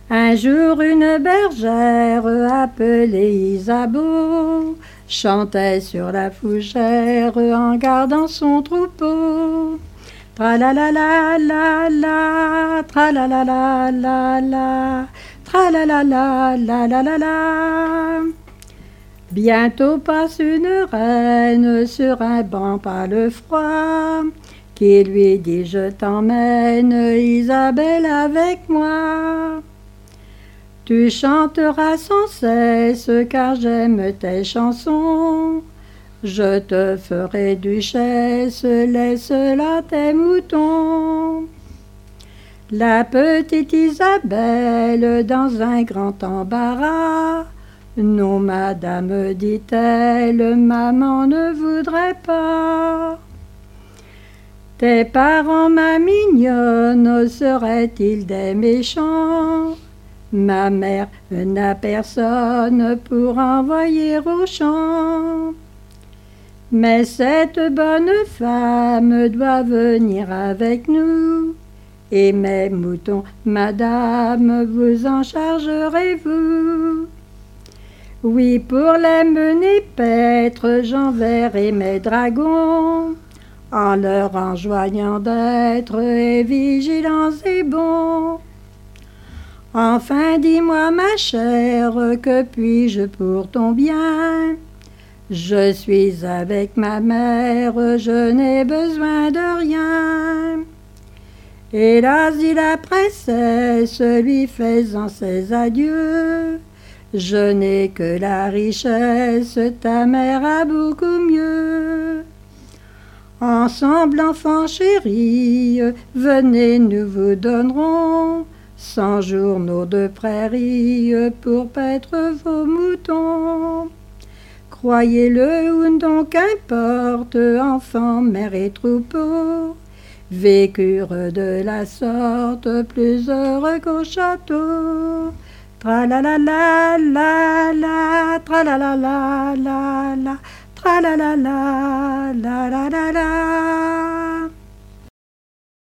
Un jour, une bergère appelée Isabeau chantait sur la fougère en gardant son troupeau. Tra-la-la-la-la-la, tra-la-la-la-la-la, tra-la-la-la-la-la-la. Bientôt passe une reine sur un banc par le froid, qui lui dit: je t'emmène, Isabelle, avec moi. Tu chanteras sans cesse, car j'aime tes chansons. Je te ferai duchesse, laisse-la tes moutons. La petite Isabelle, dans un grand embarras: non, madame, dit-elle, maman ne voudrait pas. Tes parents, ma mignonne, seraient-ils des méchants? Ma mère n'a personne pour envoyer au champ. Mais cette bonne femme doit venir avec nous, et mes moutons, madame, vous en chargerez-vous? Oui, pour les mener paître, j'enverrai mes dragons, en leur enjoignant d'être et vigilants et bons. Enfin, dis-moi, ma chère, que puis-je pour ton bien? Je suis avec ma mère, je n'ai besoin de rien. Hélas, dit la princesse, lui faisant ses adieux, je n'ai que la richesse, ta mère a beaucoup mieux. Ensemble, enfants chéris, venez, nous vous donnerons 100 journaux de prairie pour paître vos moutons. Croyez-le ou non, qu'importe, enfants, mère et troupeaux vécurent de la sorte plus heureux qu'au château. Tra-la-la-la-la-la, tra-la-la-la-la-la, tra-la-la-la-la-la-la-la.